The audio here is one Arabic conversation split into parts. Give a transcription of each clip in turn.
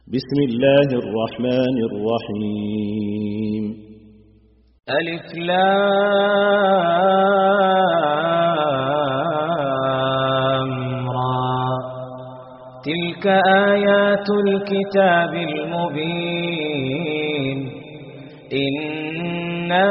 بسم الله الرحمن الرحيم. ألف لام را. تلك آيات الكتاب المبين. إنا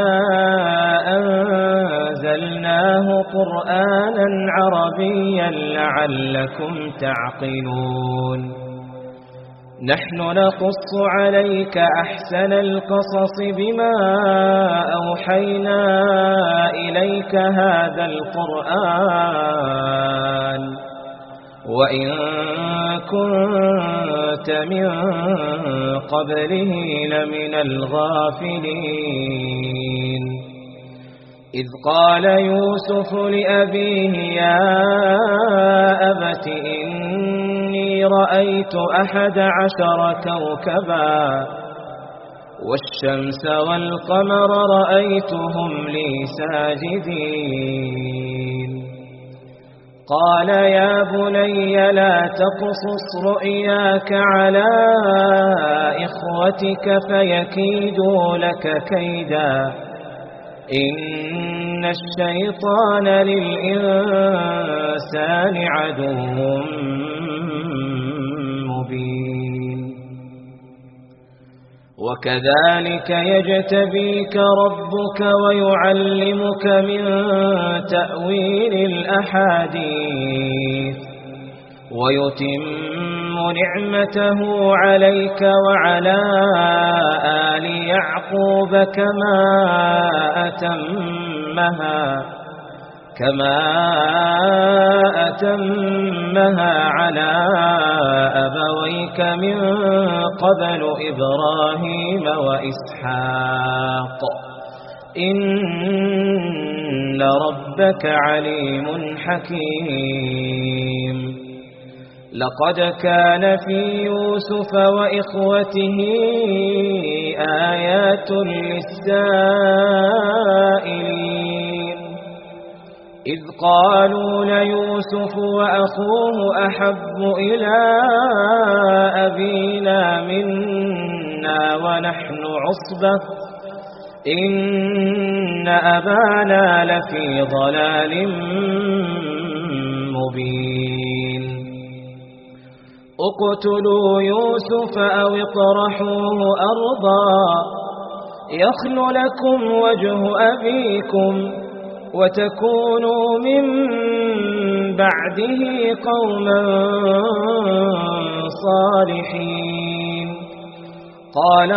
أنزلناه قرآنا عربيا لعلكم تعقلون. نحن نقص عليك أحسن القصص بما أوحينا إليك هذا القرآن وإن كنت من قبله لمن الغافلين. إذ قال يوسف لأبيه يا أبت إني رأيت 11 كوكبا والشمس والقمر رأيتهم لي ساجدين. قال يا بني لا تقصص رؤياك على إخوتك فيكيدوا لك كيدا إن الشيطان للإنسان عدو مبين. وكذلك يجتبيك ربك ويعلمك من تأويل الأحاديث ويتم نعمته عليك وعلى آل يعقوب كما أتمها على أبويك من قبل إبراهيم وإسحاق إن ربك عليم حكيم. لقد كان في يوسف وإخوته آيات للسائلين إذ قالوا ليوسف وأخوه أحب إلى أبينا منا ونحن عصبة إن أبانا لفي ضلال مبين. اقتلوا يوسف أو اطرحوه أرضا يخل لكم وجه أبيكم وتكونوا من بعده قوما صالحين. قال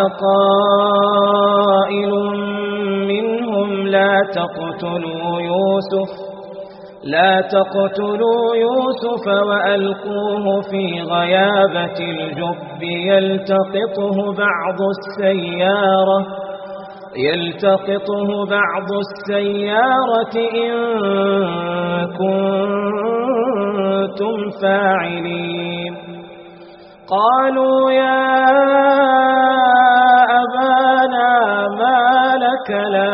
قائل منهم لا تقتلوا يوسف وألقوه في غيابة الجب يلتقطه بعض السيارة إن كنتم فاعلين. قالوا يا أبانا ما لك لا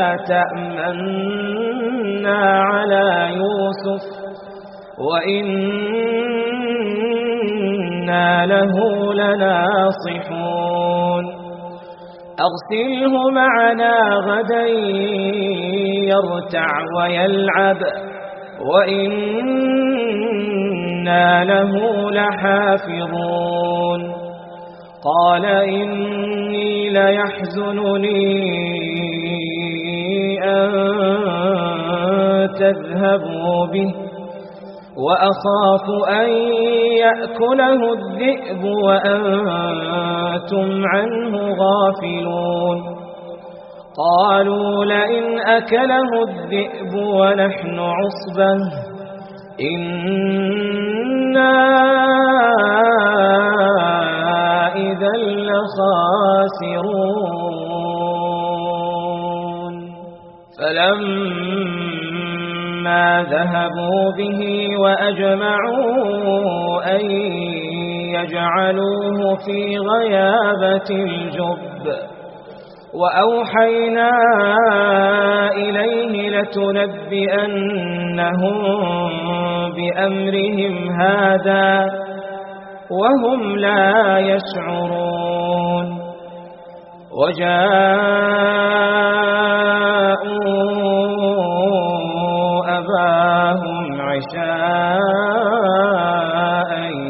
تأمنا على يوسف وإنا له لناصحون. أرسله معنا غدا يرتع ويلعب وإنا له لحافظون. قال إني ليحزنني أن تذهبوا به وأخاف أن يأكله الذئب وأنتم عنه غافلون. قالوا لئن أكله الذئب ونحن عصبة إنا إذا لخاسرون. فلما ذهبوا به وأجمعوا أن يجعلوه في غيابة الجب وأوحينا إليه لتنبئنهم بأمرهم هذا وهم لا يشعرون. وجاءوا أباهم عشاء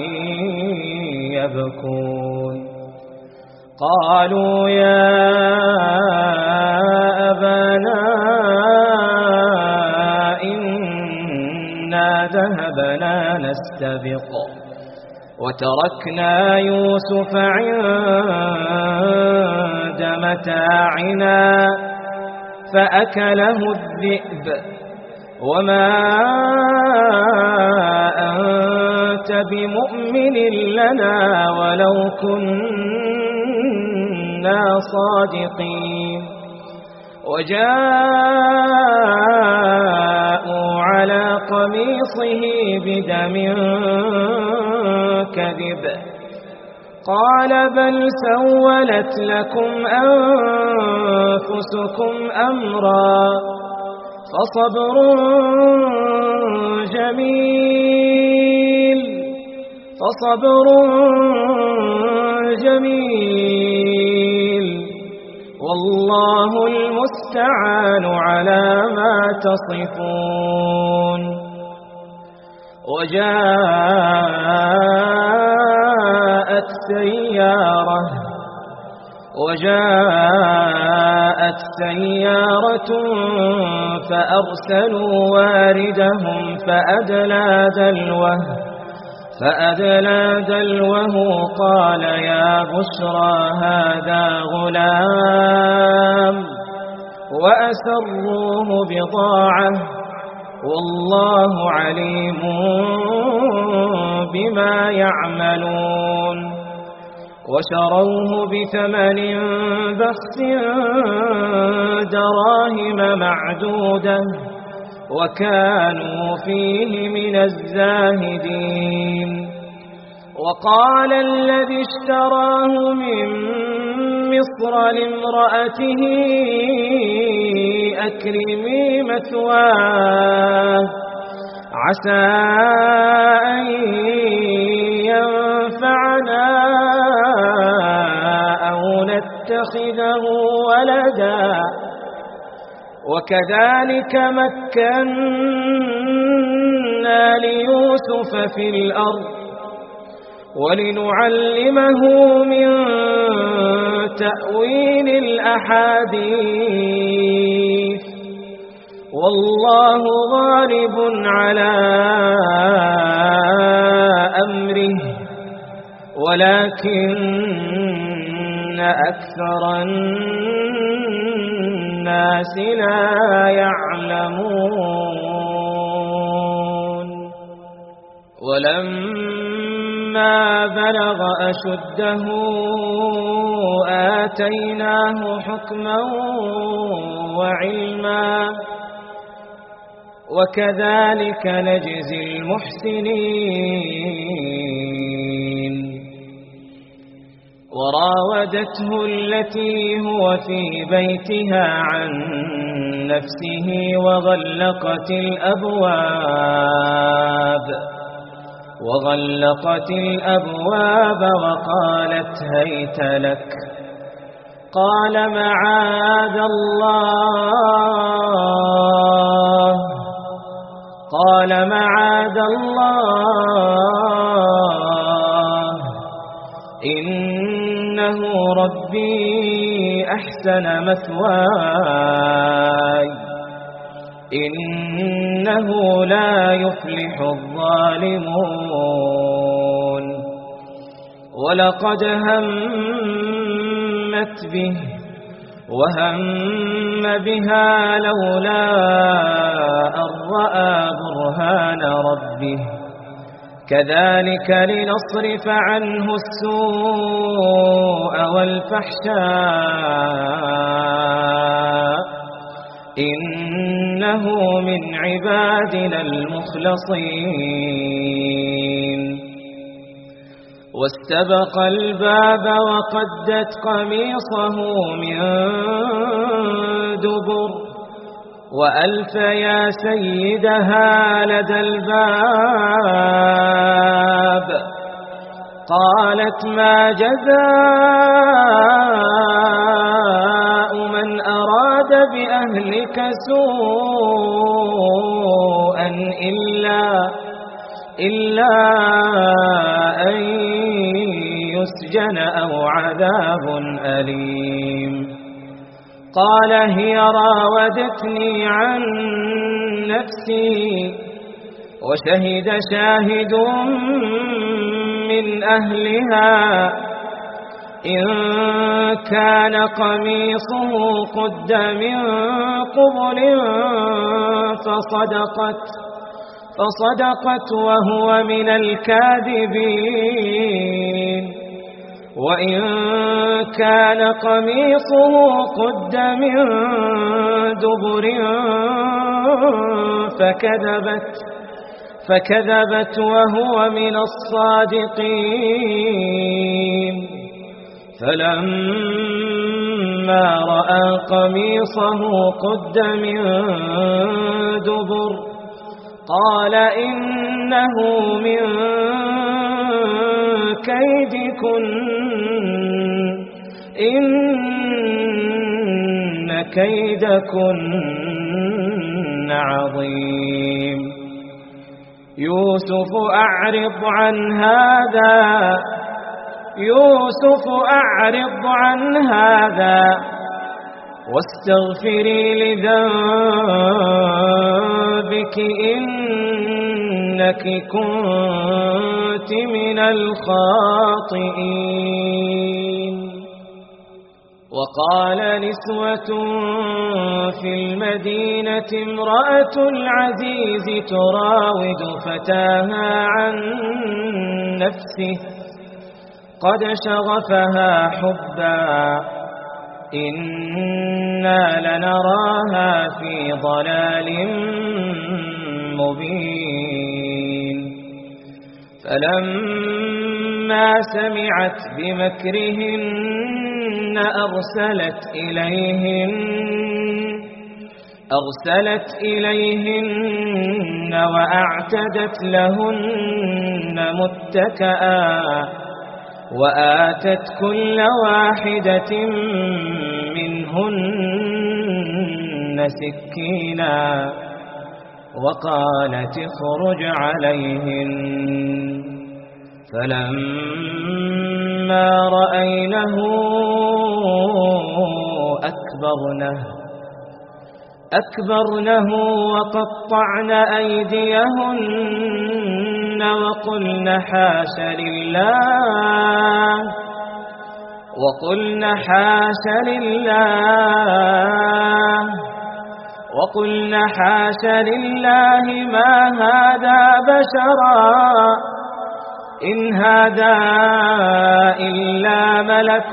يبكون قالوا يا أبانا إنا ذهبنا نستبق وتركنا يوسف عند متاعنا فأكله الذئب وما أنت بمؤمن لنا ولو كنا صادقين وجاءوا على قميصه بدم كذب قال بل سولت لكم أنفسكم أمرا فصبر جميل والله المستعان على ما تصفون وجاءت سيارة فأرسلوا واردهم فأدلى دلوه قال يا بشرى هذا غلام وأسروه بضاعة والله عليم بما يعملون وشروه بثمن بخس دراهم معدودة وكانوا فيه من الزاهدين وقال الذي اشتراه من مصر لامرأته أكرمي مثواه عسى أن ينفعنا أو نتخذه ولدا وكذلك مكنا ليوسف في الأرض ولنعلمه من تأويل الأحاديث والله غالب على أمره ولكن أكثر الناس لا يعلمون ولما بلغ أشده آتيناه حكما وعلما وكذلك نجزي المحسنين وراودته التي هو في بيتها عن نفسه وغلقت الأبواب وقالت هيت لك قال معاذ الله إنه ربي أحسن مثواي إنه لا يفلح الظالمون ولقد همت به وهم بها لولا أن رأى برهان ربه كذلك لنصرف عنه السوء والفحشاء إنه من عبادنا المخلصين واستبق الباب وقدت قميصه من دبر وألف يا سيدها لدى الباب قالت ما جزاء بأهلك سوءا إلا أن يسجن أو عذاب أليم. قال هي راودتني عن نفسي وشهد شاهد من أهلها إن كان قميصه قد من قبل فصدقت وهو من الكاذبين وإن كان قميصه قد من دبر فكذبت وهو من الصادقين. فلما رأى قميصه قد من دبر قال إنه من كيدكن إن كيدكن عظيم. يوسف أعرض عن هذا واستغفري لذنبك إنك كنت من الخاطئين. وقال نسوة في المدينة امرأة العزيز تراود فتاها عن نفسه قد شغفها حبا إنا لنراها في ضلال مبين. فلما سمعت بمكرهن أرسلت إليهن وأعتدت لهن متكئا وآتت كل واحدة منهن سكينا وقالت اخرج عليهن. فلما رأينه أكبرنه وقطعن أيديهن وقلن حاش لله ما هذا بشرا إن هذا إلا ملك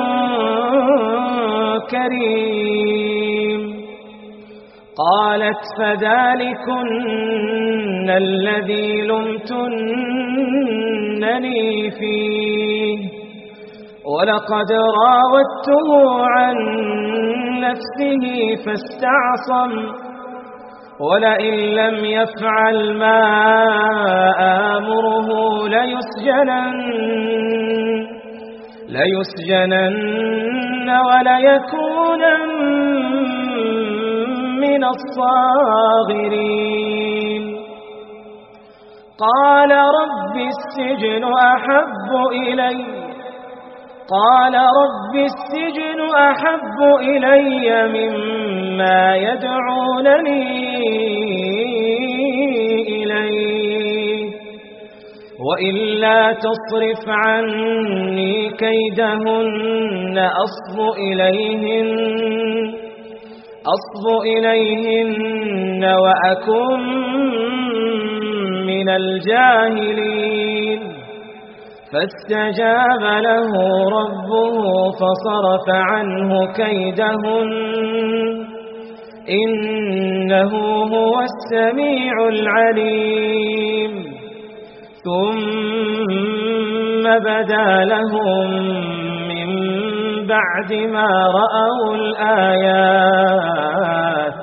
كريم. قالت فذلكن الذي لمتنني فيه ولقد راودته عن نفسه فاستعصم ولئن لم يفعل ما آمره ليسجنن وليكونن من الصاغرين. قال رب السجن أحب إلي مما يدعونني إليه وإلا تصرف عني كيدهن أصب إليهن وأكن من الجاهلين. فاستجاب له ربه فصرف عنه كيدهن إنه هو السميع العليم. ثم بدا لهم من بعد ما رأوا الآيات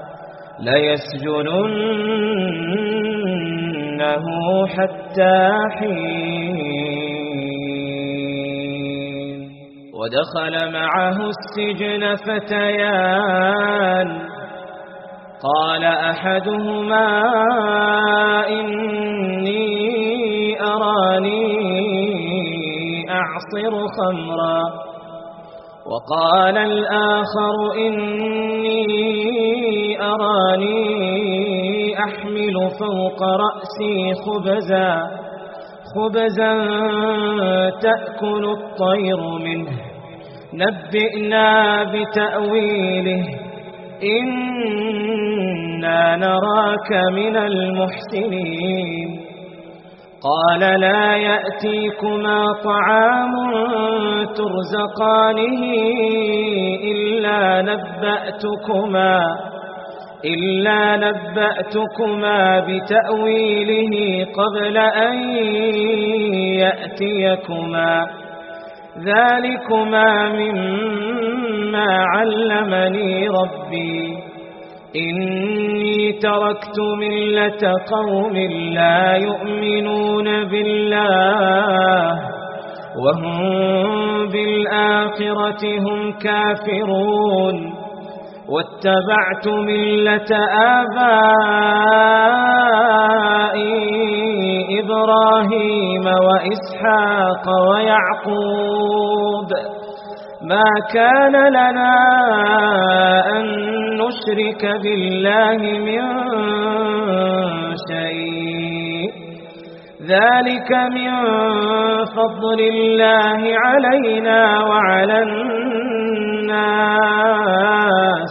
ليسجننه حتى حين. ودخل معه السجن فتيان قال أحدهما إني أراني أعصر خمرا وقال الآخر إني أراني أحمل فوق رأسي خبزا تأكل الطير منه نبئنا بتأويله إنا نراك من المحسنين قال لا يأتيكما طعام ترزقانه إلا نبأتكما بتأويله قبل أن يأتيكما ذلكما مما علمني ربي إني تركت ملة قوم لا يؤمنون بالله وهم بالآخرة هم كافرون واتبعت ملة آبائي إبراهيم وإسحاق ويعقوب ما كان لنا أن نشرك بالله من شيء ذلك من فضل الله علينا وعلى الناس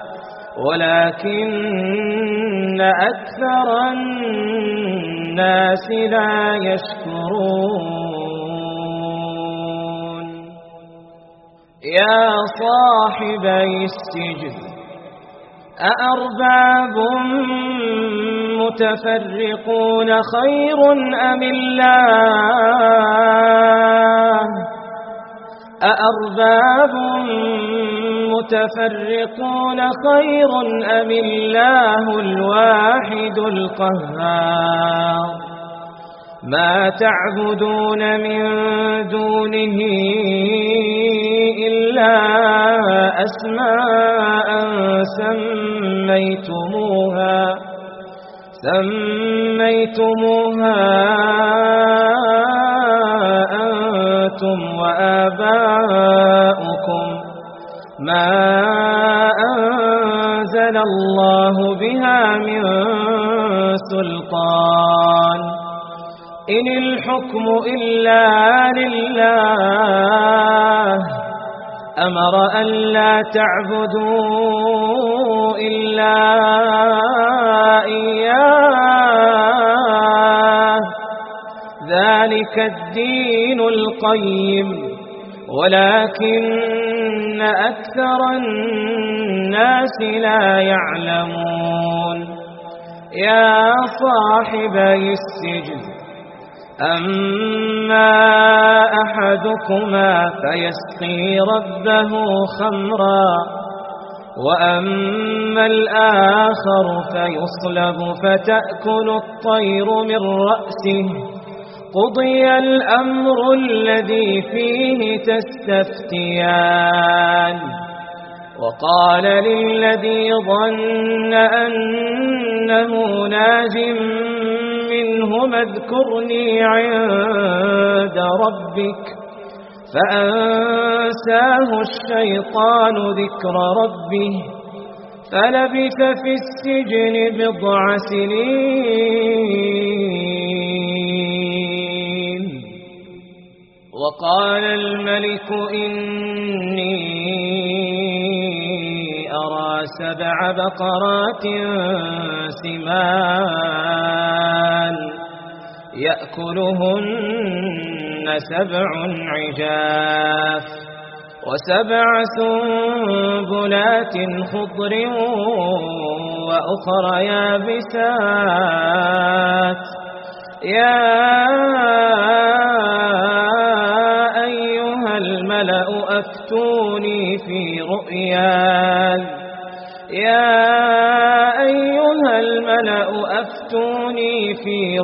ولكن أكثر الناس لا يشكرون يا صاحبي السجن أأرباب متفرقون خير أم الله أأرباب متفرقون خير أم الله الواحد القهار ما تعبدون من دونه إلا أسماء سميتموها أنتم وآباؤكم ما أنزل الله بها من سلطان إن الحكم إلا لله أمر أن لا تعبدوا إلا إياه ذلك الدين القيم ولكن أكثر الناس لا يعلمون يا صاحبي السجن أما أحدكما فيسقي ربه خمرا وأما الآخر فيصلب فتأكل الطير من رأسه قضي الأمر الذي فيه تستفتيان وقال للذي ظن أنه ناج منهم اذكرني عند ربك فأنساه الشيطان ذكر ربه فلبث في السجن بضع سنين وقال الملك إني أرى 7 بقرات سمان يأكلهن 7 عجاف و7 سنبلات خضر وأخر يابسات يا أيها الملأ أفتوني في رؤياي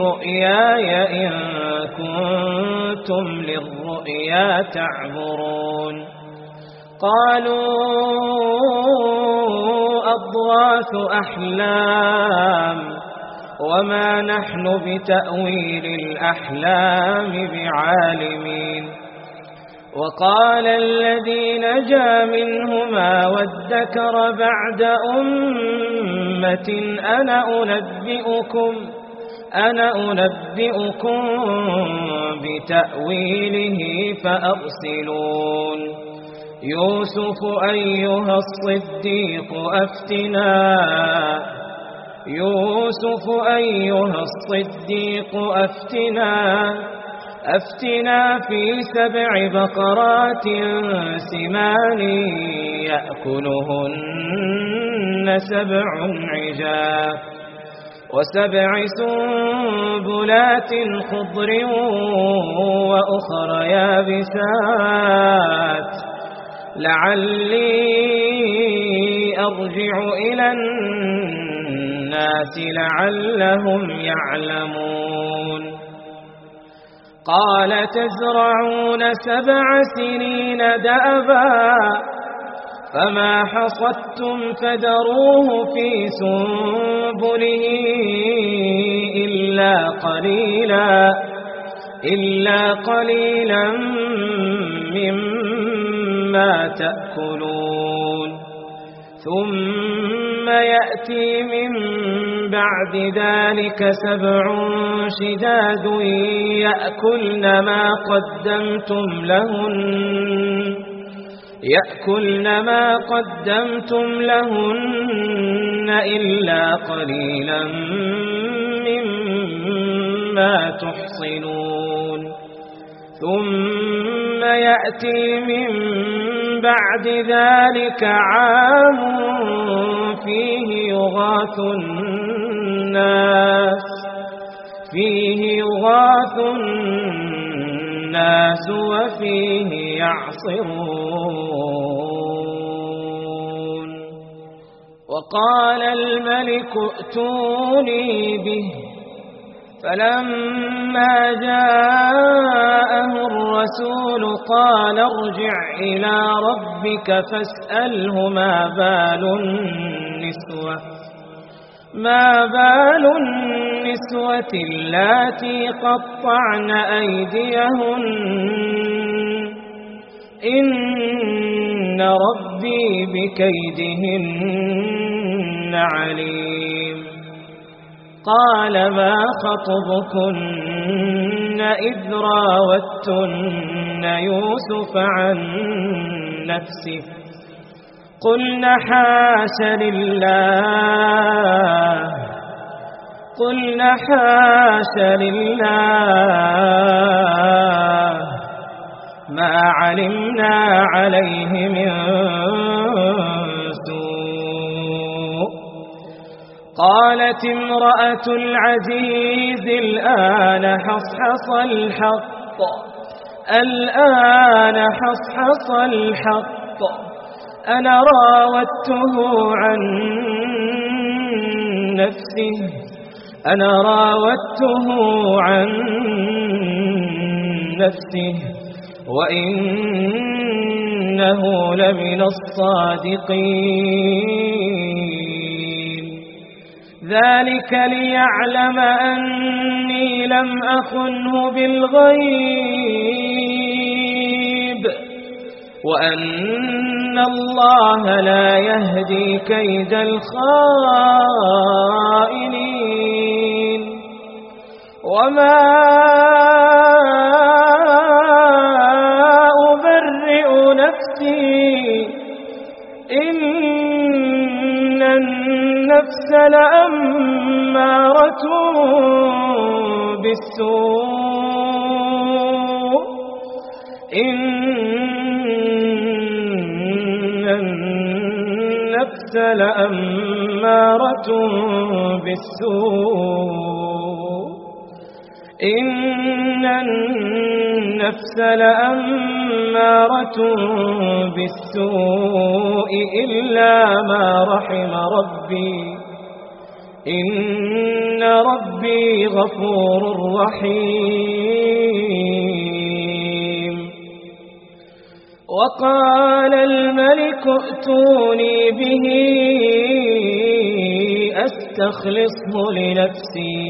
إن كنتم للرؤيا تعبرون يعلمون قالوا أضغاث أحلام وما نحن بتأويل الأحلام بعالمين وقال الذي نجا منهما وادكر بعد أمة أنا أنبئكم بتأويله فأرسلون يوسف أيها الصديق أفتنا في 7 بقرات سمان يأكلهن 7 عجاف و7 سنبلات خضر وأخر يابسات لعلي أرجع إلى الناس لعلهم يعلمون قال تزرعون 7 سنين دأبا فما حصدتم فذروه في سنبله إلا قليلا مما تأكلون ثم يأتي من بعد ذلك 7 شداد يأكلن ما قدمتم لهن إلا قليلا مما تحصنون ثم يأتي من بعد ذلك عام فيه يغاث الناس وفيه يعصرون وقال الملك ائتوني به فلما جاءه الرسول قال ارجع إلى ربك فاسأله ما بال النسوة اللاتي قطعن أيديهن إن ربي بكيدهن عليم قال ما خطبكن إذ راوتن يوسف عن نفسه قلنا حاش لله ما علمنا عليه من سوء قالت امرأة العزيز الآن حصحص الحق أنا راودته عن نفسه وإنه لمن الصادقين ذلك ليعلم أني لم أخنه بالغيب وأن الله لا يهدي كيد الخائنين وما أبرئ نفسي إن النفس لأمارة بالسوء إن النفس لأمارة بالسوء إلا ما رحم ربي إن ربي غفور رحيم وقال الملك ائتوني به أستخلصه لنفسي.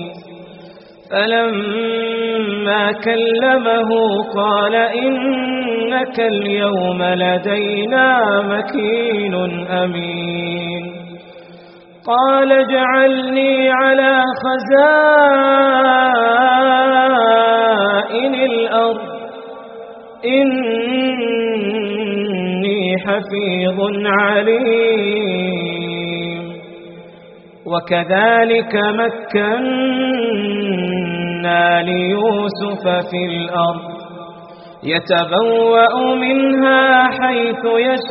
فلما كلمه قال إنك اليوم لدينا مكين أمين. قال اجعلني على خزائن الأرض إني حفيظ عليم. وكذلك مكنا ليوسف في الأرض يتبوأ منها حيث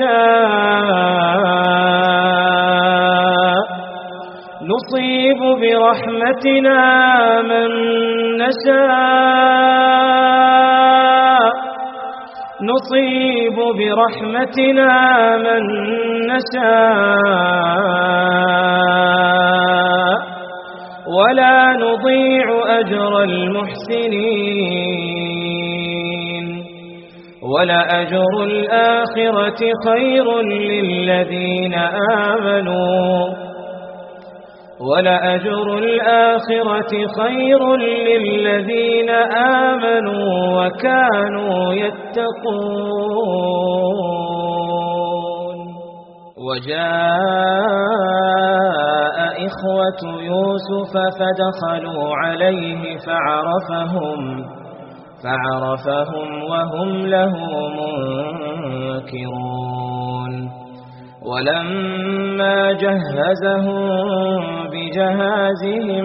يشاء نصيب برحمتنا من نشاء ولا نضيع أجر المحسنين. ولأجر الآخرة خير للذين آمنوا وكانوا يتقون. وجاء إخوة يوسف فدخلوا عليه فعرفهم وهم له منكرون. ولما جهزهم بجهازهم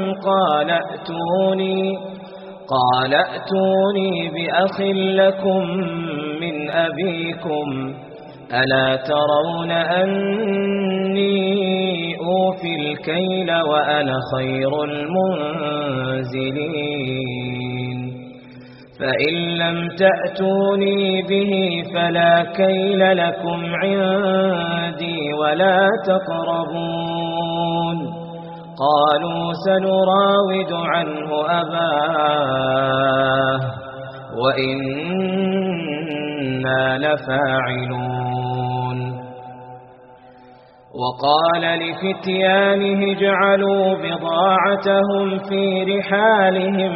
قال ائتوني بأخ لكم من أبيكم ألا ترون أني أوفي الكيل وأنا خير المنزلين. فإن لم تأتوني به فلا كيل لكم عندي ولا تقربون. قالوا سنراود عنه أباه وإنا لفاعلون. وقال لفتيانه اجعلوا بضاعتهم في رحالهم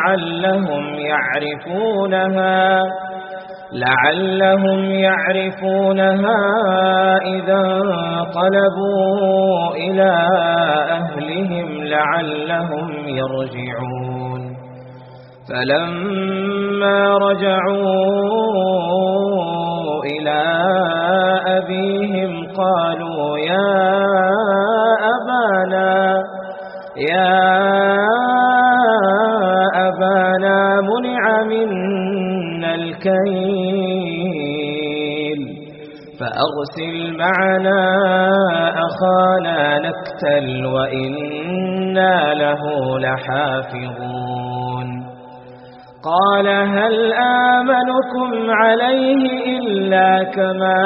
لعلهم يعرفونها إذا انقلبوا إلى أهلهم لعلهم يرجعون. فلما رجعوا إلى أبيهم قالوا يا أبانا منع منا الكيل فأرسل معنا أخانا نكتل وإنا له لحافظون. قال هل آمنكم عليه إلا كما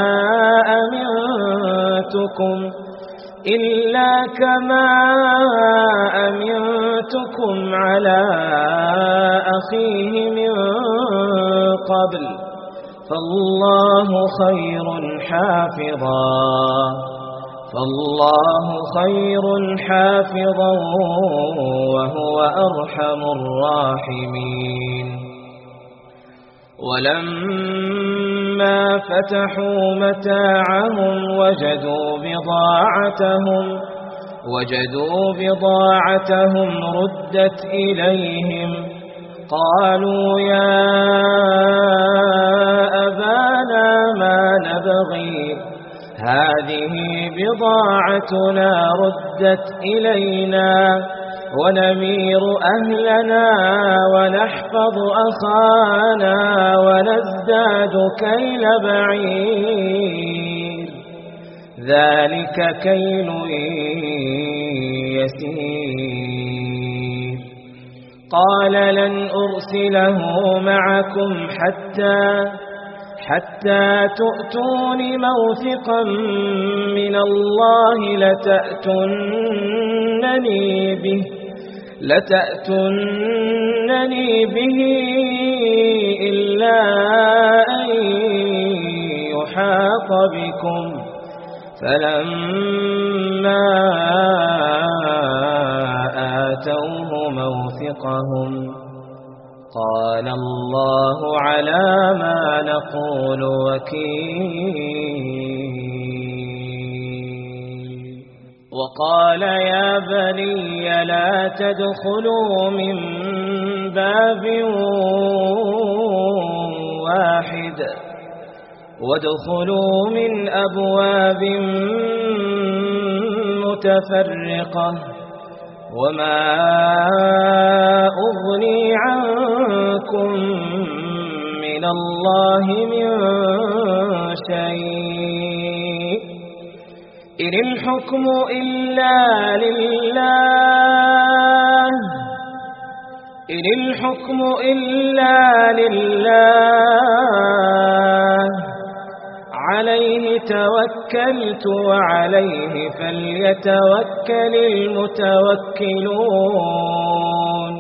أمنتكم على أخيه من قبل فالله خير حافظا وهو أرحم الراحمين. ولما فتحوا متاعهم وجدوا بضاعتهم ردت إليهم قالوا يا أبانا ما نبغي هذه بضاعتنا ردت إلينا ونمير أهلنا ونحفظ أخانا ونزداد كيل بعير ذلك كيل يسير. قال لن أرسله معكم حتى تؤتون موثقا من الله لتأتونني به إلا أن أحاط بكم فلما آتوه موثقهم قال الله على ما نقول وكيل. وقال يا بني لا تدخلوا من باب واحد وادخلوا من أبواب متفرقة وما أغني عنكم من الله من شيء إن الحكم إلا لله عليه توكلت وعليه فليتوكل المتوكلون.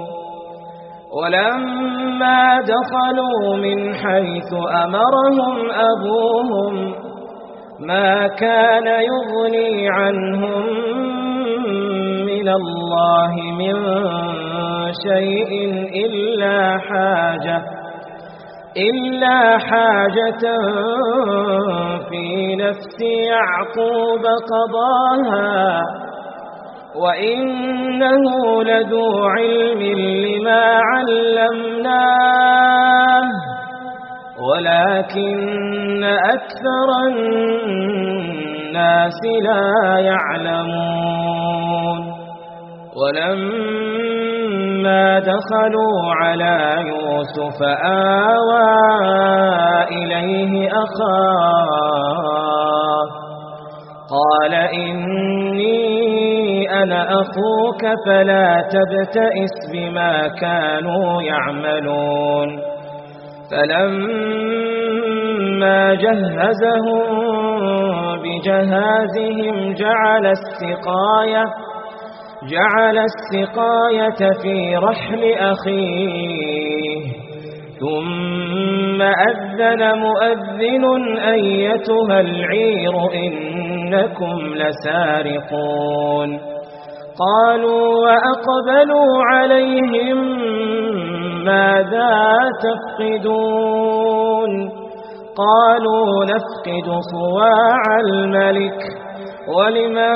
ولما دخلوا من حيث أمرهم أبوهم ما كان يغني عنهم من الله من شيء إلا حاجة في نفس يعقوب قضاها وإنه لذو علم لما علمناه ولكن أكثر الناس لا يعلمون. ولما دخلوا على يوسف آوى إليه أخاه قال إني أنا أخوك فلا تبتئس بما كانوا يعملون. فلما جهزهم بجهازهم جعل السقاية في رحل أخيه ثم أذن مؤذن أيتها العير إنكم لسارقون. قالوا وأقبلوا عليهم ماذا تفقدون قالوا نفقد صواع الملك ولمن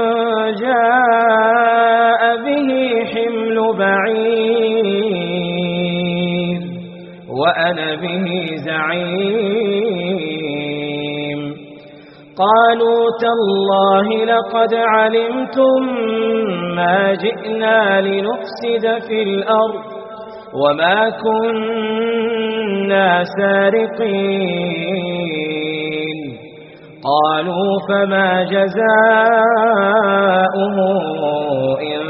جاء به حمل بعير وأنا به زعيم. قالوا تالله لقد علمتم ما جئنا لنفسد في الأرض وما كنا سارقين. قالوا فما جزاؤه إن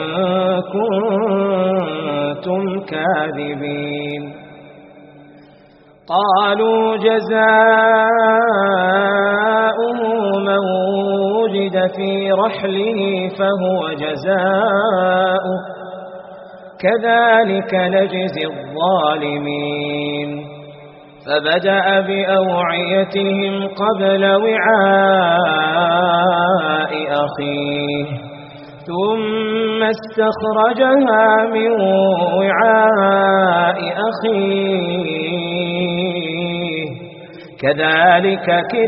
كنتم كاذبين. قالوا جزاؤه من وجد في رحله فهو جزاؤه كذلك نجزي الظالمين. فبدأ بأوعيتهم قبل وعاء أخيه ثم استخرجها من وعاء أخيه كذلك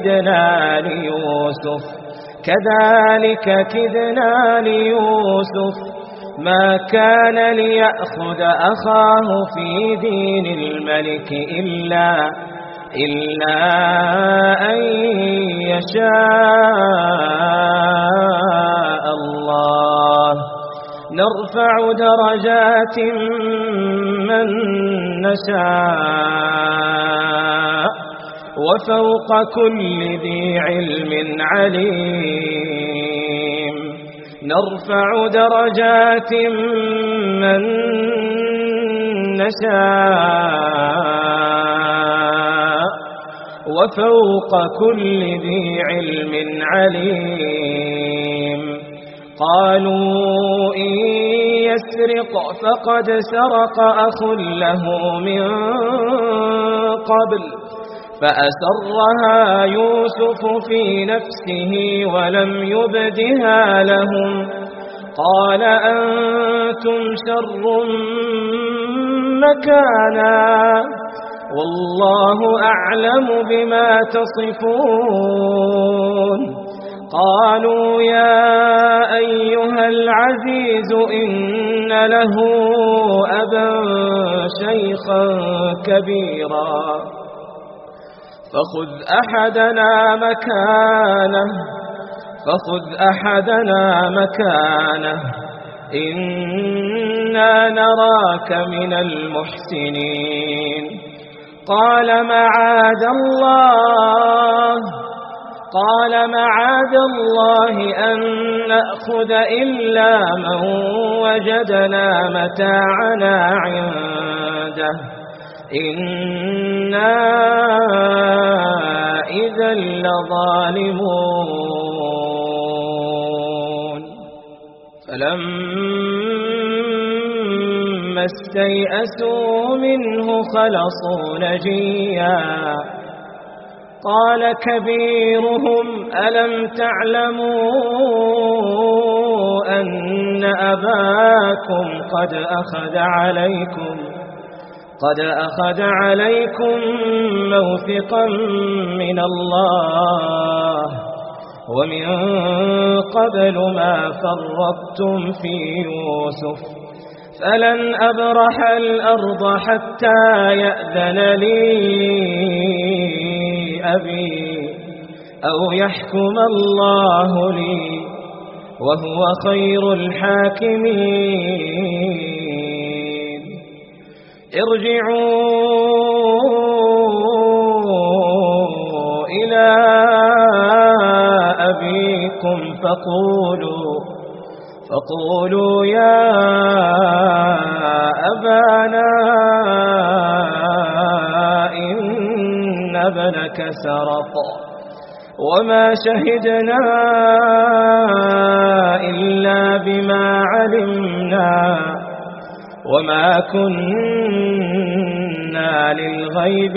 كدنا ليوسف ما كان ليأخذ أخاه في دين الملك إلا أن يشاء الله نرفع درجات من نشاء وفوق كل ذي علم عليم. نرفع درجات من نشاء وفوق كل ذي علم عليم. قالوا إن يسرق فقد سرق أخ له من قبل فأسرها يوسف في نفسه ولم يبدها لهم قال أنتم شر مكانا والله أعلم بما تصفون قالوا يا أيها العزيز إن له أبا شيخا كبيرا فخذ أحدنا مكانه إنا نراك من المحسنين قال معاذ الله أن نأخذ إلا من وجدنا متاعنا عنده إنا إذا لظالمون فلما استيئسوا منه خلصوا نجيا قال كبيرهم ألم تعلموا أن أباكم قد أخذ عليكم موثقا من الله ومن قبل ما فرطتم في يوسف فلن أبرح الأرض حتى يأذن لي أبي أو يحكم الله لي وهو خير الحاكمين ارجعوا إلى أبيكم فقولوا يا أبانا إن ابنك سرق وما شهدنا إلا بما علمنا وما كنا للغيب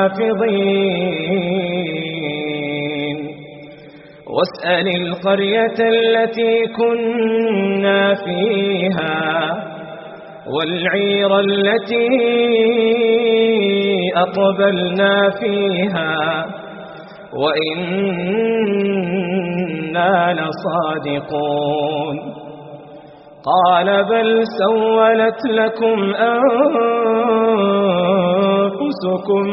حافظين واسأل القرية التي كنا فيها والعير التي أقبلنا فيها وإنا لصادقون قال بل سولت لكم أنفسكم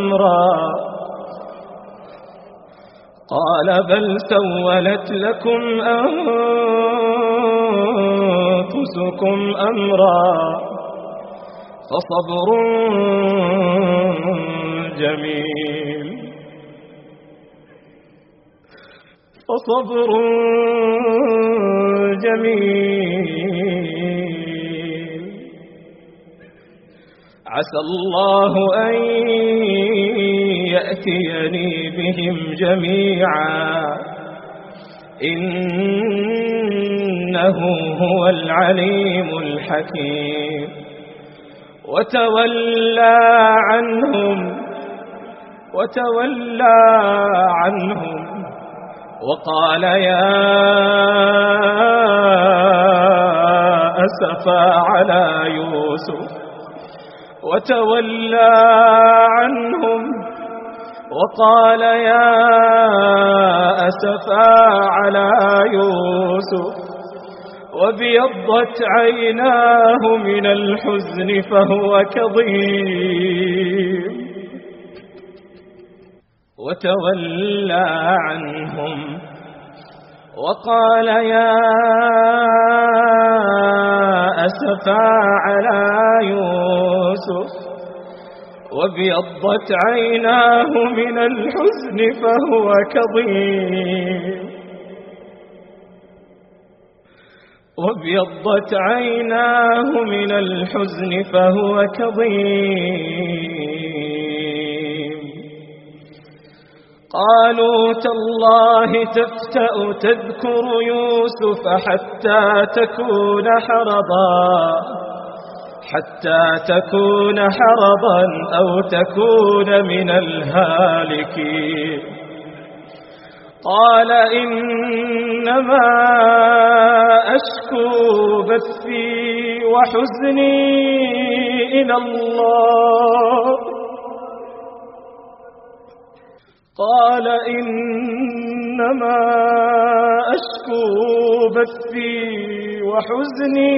أمرا فصبر جميل عسى الله أن يأتيني بهم جميعا إنه هو العليم الحكيم وتولى عنهم وقال يا أسفا على يوسف وابيضت عيناه من الحزن فهو كظيم وتولى عنهم وقال يا أسفا على يوسف وابيضت عيناه من الحزن فهو كظيم قالوا تالله تفتأ تذكر يوسف حتى حتى تكون حرضا أو تكون من الهالكين. قال إنما أشكو بثي وحزني إلى الله. قال إنما أشكو بثي وحزني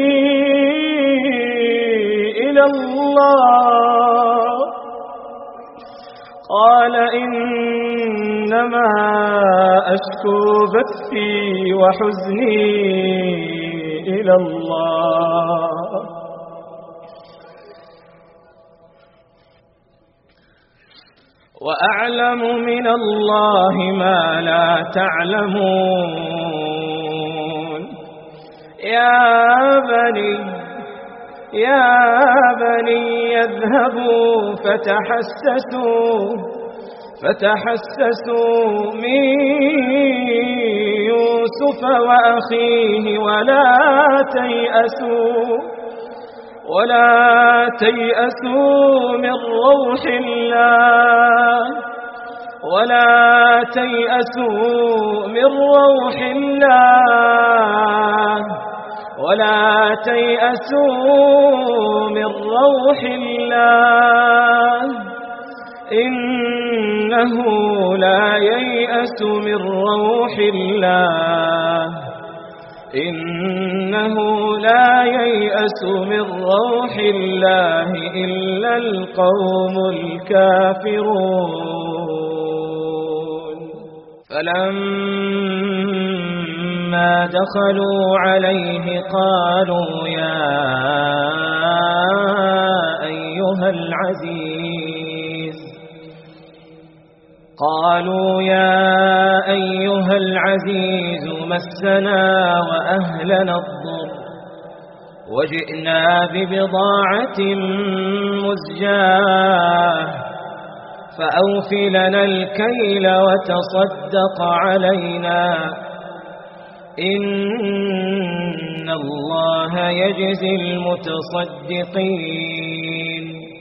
إلى الله. قال إنما أشكو بثي وحزني إلى الله. وأعلم من الله ما لا تعلمون. يا بني اذهبوا فتحسسوا من يوسف وأخيه ولا تيأسوا من روح الله إنه لا ييأس من روح الله إلا القوم الكافرون. فلما دخلوا عليه قالوا يا أيها العزيز مسنا وأهلنا الضر وجئنا ببضاعة مزجاة فأوف لنا الكيل وتصدق علينا إن الله يجزي المتصدقين.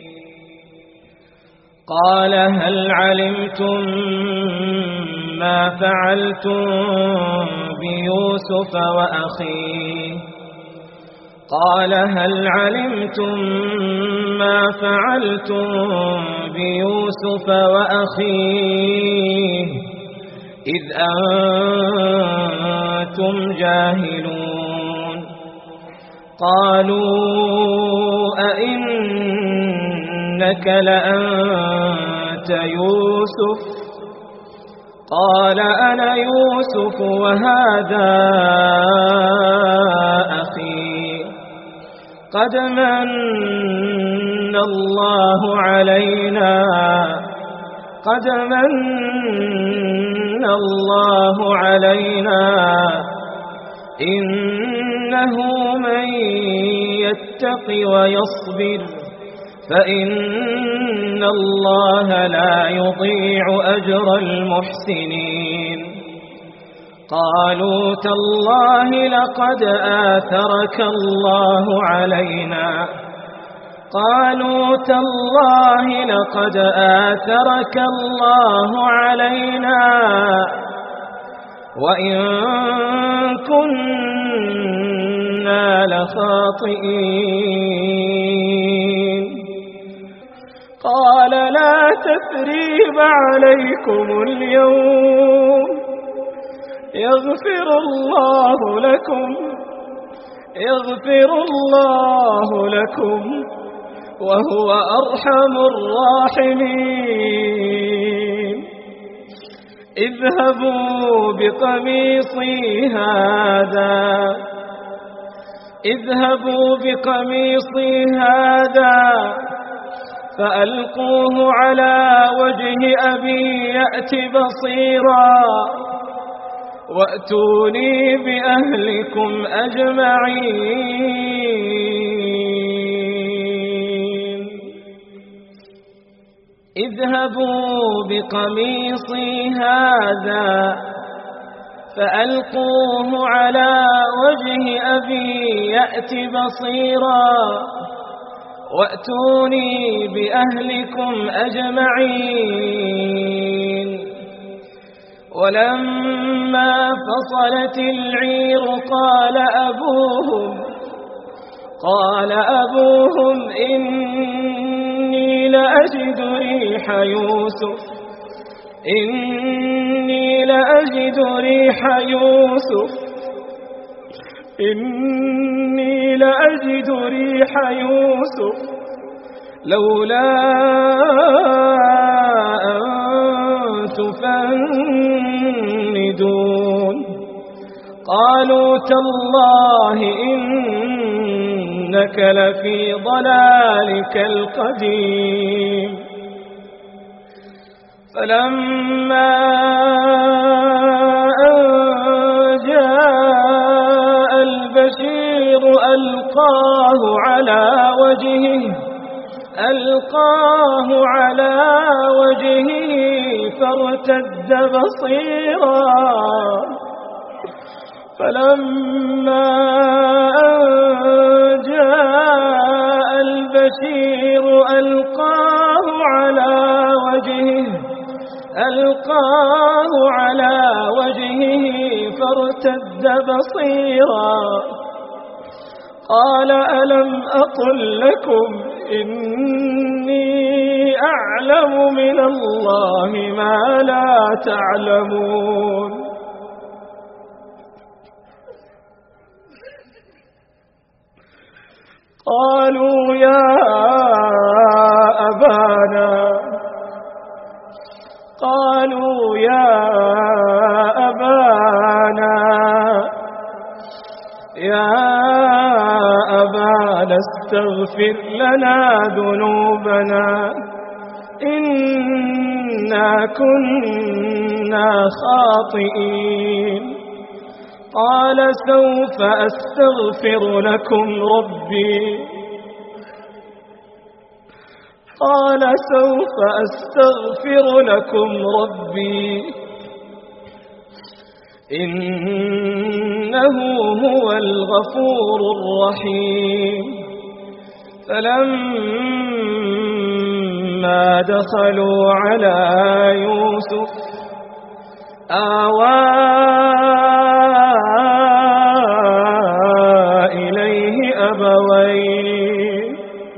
قال هل علمتم ما فعلتم بيوسف وأخيه؟ إذ أنتم جاهلون. قالوا أئنك لأنت يوسف؟ قال أنا يوسف وهذا أخي قد من الله علينا إنه من يتق ويصبر فإن الله لا يضيع أجر المحسنين. قالوا تالله لقد آثرك الله علينا وإن كنا لخاطئين. قال لا تثريب عليكم اليوم يغفر الله لكم وهو أرحم الراحمين. اذهبوا بقميصي هذا فألقوه على وجه أبي يأت بصيرا وأتوني بأهلكم أجمعين. اذهبوا بقميصي هذا فألقوه على وجه أبي يأت بصيرا وأتوني بأهلكم أجمعين. ولما فصلت العير قال أبوهم إني لأجد ريح يوسف لولا أن تفندون. قالوا تالله إنك لفي ضلالك القديم. فلما أن جاء البشير ألقاه على وجهه فارتد بصيرا. فلما أن جاء البشير ألقاه على وجهه فارتد بصيرا. قال ألم أقل لكم إني أعلم من الله ما لا تعلمون. قالوا يا أبانا استغفر لنا ذنوبنا إنا كنا خاطئين. قال سوف أستغفر لكم ربي إنه هو الغفور الرحيم. فلما دخلوا على يوسف آوى إليه أبويه.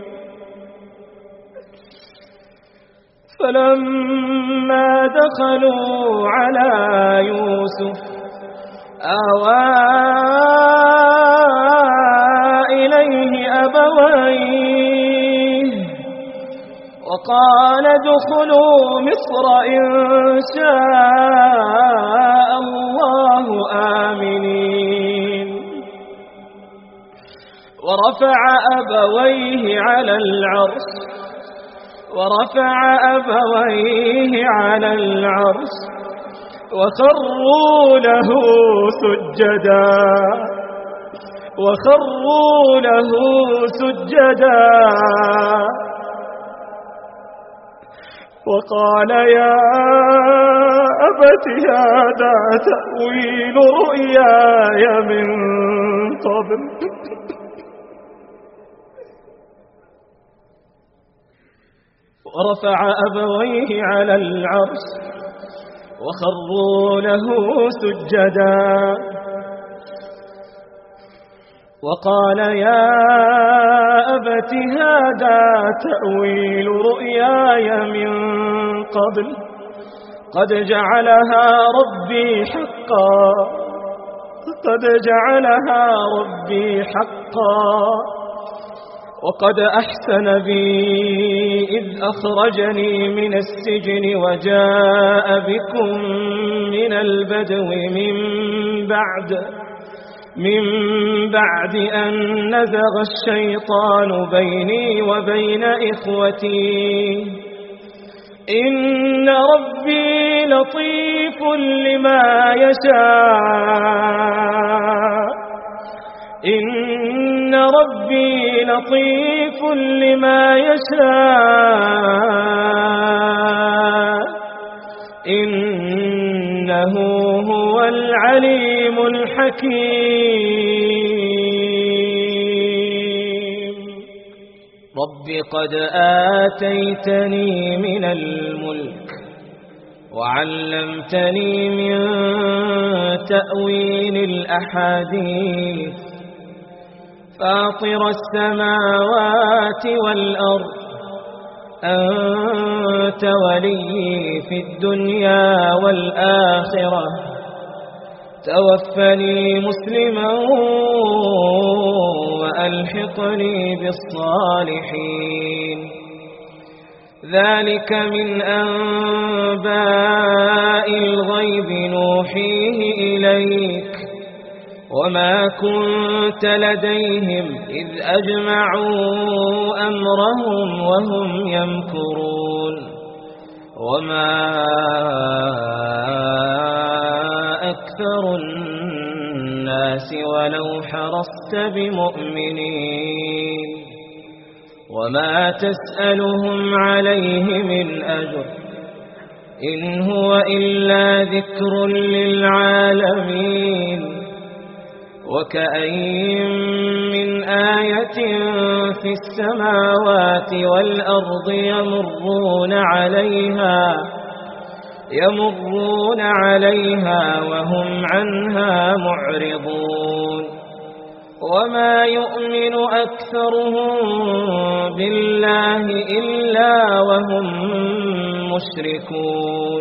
فلما دخلوا على يوسف آوى إليه أبويه وقال ادخلوا مصر إن شاء الله آمنين. ورفع أبويه على العرش وخروا له سجدا وقال يا أبت هذا تأويل رؤياي من قبل ورفع أبويه على العرش وخروا له سجدا وقال يا أبت هذا تأويل رؤياي من قبل قد جعلها ربي حقا وقد أحسن بي إذ أخرجني من السجن وجاء بكم من البدو من بعد أن نزغ الشيطان بيني وبين إخوتي إن ربي لطيف لما يشاء إن ربي لطيف لما يشاء إنه هو العليم الحكيم. رب قد آتيتني من الملك وعلمتني من تأويل الأحاديث فاطر السماوات والأرض أنت ولي في الدنيا والآخرة توفني مسلما وألحقني بالصالحين ذلك من أنباء الغيب نوحيه إليك وما كنت لديهم إذ أجمعوا أمرهم وهم يمكرون وما أكثر الناس ولو حرصت بمؤمنين وما تسألهم عليه من أجر إن هو إلا ذكر للعالمين وكأين من آية في السماوات والأرض يمرون عليها وهم عنها معرضون وما يؤمن أكثرهم بالله إلا وهم مشركون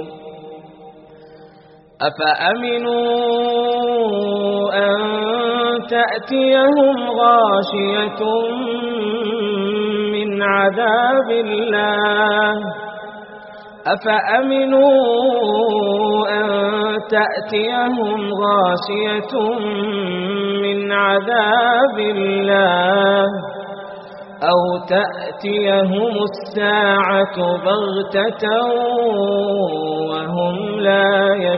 أفأمنوا أن تأتيهم غاشية من عذاب الله من عذاب الله أو تأتيهم الساعة بغتة وهم لا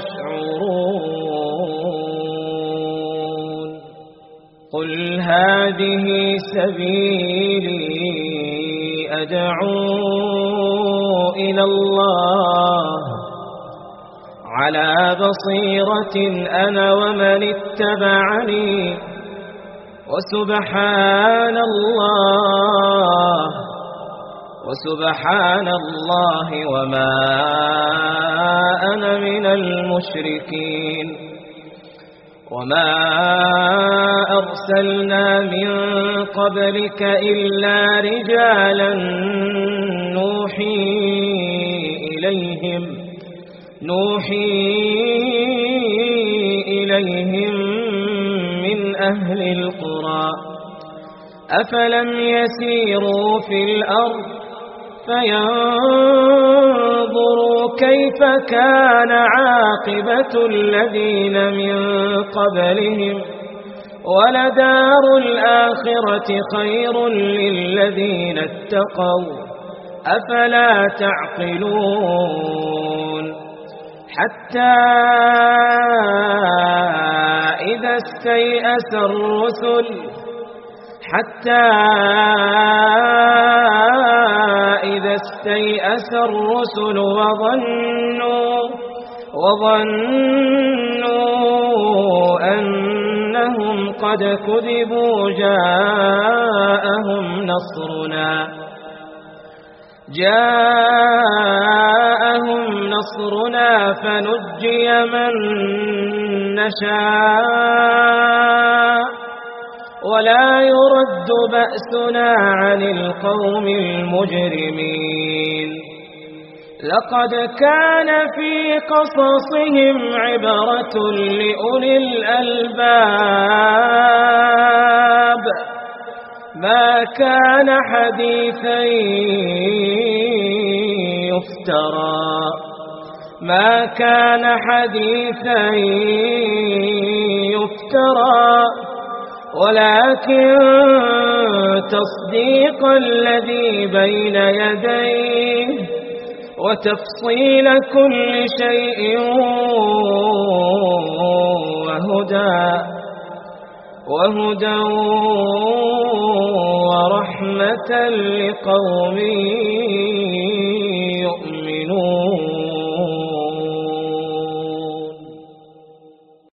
يشعرون قل هذه سبيلي أدعو إلى الله على بصيرة أنا ومن اتبعني وسبحان الله وما أنا من المشركين وما أرسلنا من قبلك إلا رجالا نوحي إليهم من أهل القرى أفلم يسيروا في الأرض فينظروا كيف كان عاقبة الذين من قبلهم ولدار الآخرة خير للذين اتقوا أفلا تعقلون حتى إذا استيأس الرسل وظنوا أنهم قد كذبوا جاءهم نصرنا فنجي من نشاء ولا يرد بأسنا عن القوم المجرمين لقد كان في قصصهم عبرة لأولي الألباب ما كان حديثا يفترى ولكن تصديق الذي بين يديه وتفصيل كل شيء وهدى ورحمة لقوم